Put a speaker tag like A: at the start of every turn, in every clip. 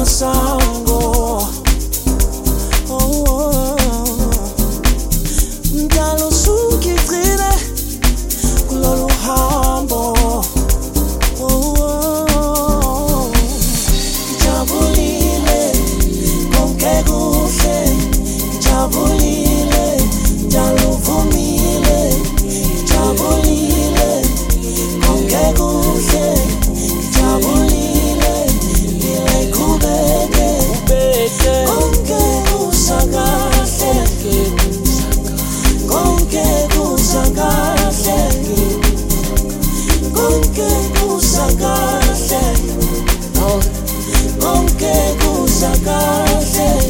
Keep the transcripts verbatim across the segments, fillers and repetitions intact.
A: masango. Oh, mdalo sukigcine kulolu hambo. Oh, jabulile konke kuhle, jabulile jaluvumile, jabulile konke kuhle, jabulile ile kubeke konke kusakahle, konke kusakahle, konke kusakahle, konke kusakahle.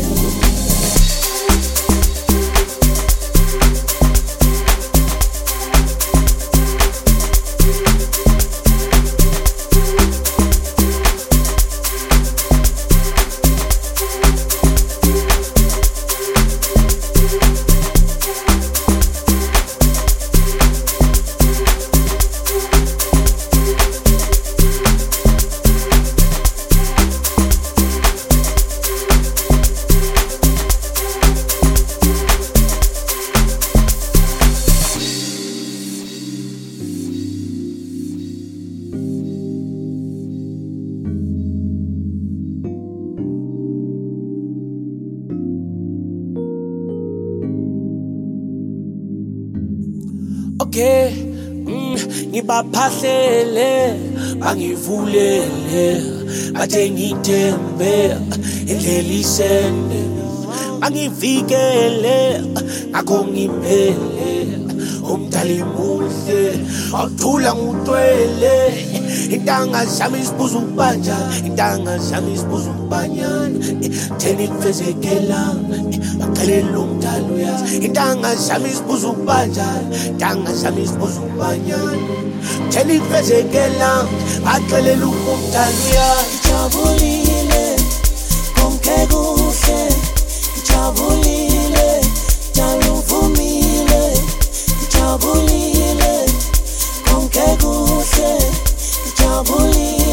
A: Okay, mm, ngibaphahlele bangivulele bathe ngithembe indlela isende bangivikele ngakho ngimele umdali muhle awuthula ngutwele intanga zami isibuza ukubanja intanga zami isibuza ukubanyana theni kufezekela baqhelela umdali uyazi intanga zami isibuza ukubanja intanga zami isibuza ukubanyana theni kufezekela baqhelela umdali uyazi jabulile konke kuhle jabulile jaluvumile jabulile konke kuhle jabulile